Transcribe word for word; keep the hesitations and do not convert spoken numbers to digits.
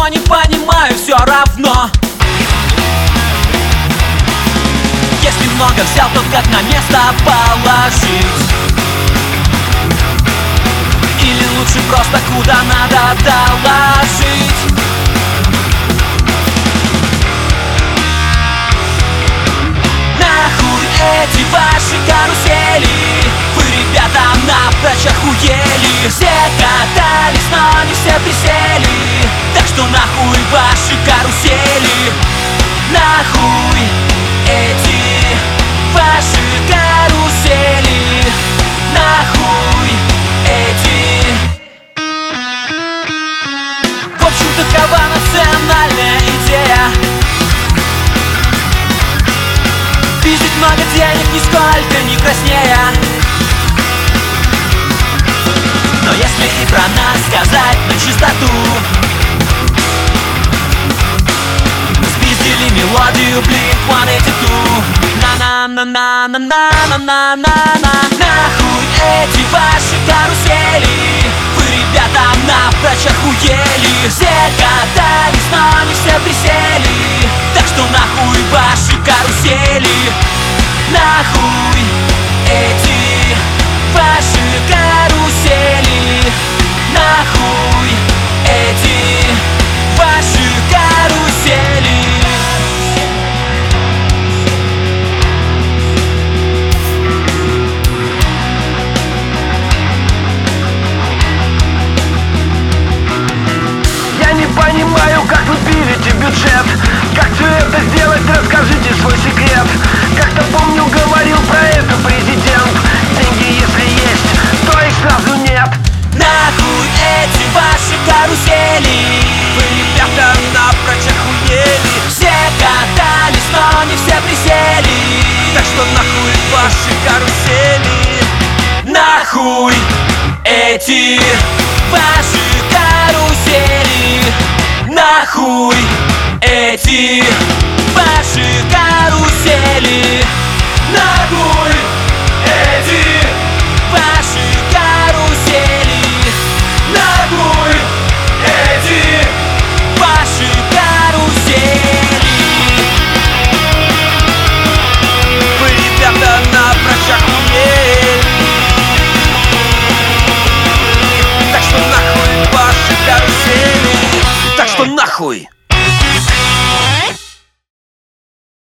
не понимаю, все равно. Если много взял, то как на место положить? Или лучше просто куда надо доложить? Нахуй эти ваши карусели, вы, ребята, напрочь охуели. Все катались, но не все присели, так что нахуй ваши карусели. Нахуй эти ваши карусели, нахуй эти. В общем, такова национальная идея: пиздить много денег, нисколько не краснея. Но если и про нас сказать на чистоту, спиздили мелодию блинк сто восемьдесят два. На-на-на-на-на-на-на-на-на. Нахуй эти ваши карусели, вы, ребята, напрочь охуели. Все катались, но не все присели, так что нахуй ваши карусели. Нахуй эти ваши карусели, нахуй эти ваши карусели. Я не понимаю, как вы пилите бюджет. Как все это сделать, расскажите свой секрет. Как-то помню, говорил про это президент: деньги если есть, то их сразу нет. Нахуй эти ваши карусели, вы, ребята, напрочь охуели. Все катались, но не все присели, так что нахуй ваши карусели. Нахуй эти ваши карусели, нахуй эти ваши карусели. Нахуй эти ваши карусели, нахуй эти ваши карусели. Вы, ребята, напрочь охуели, так что нахуй ваши карусели. Так что нахуй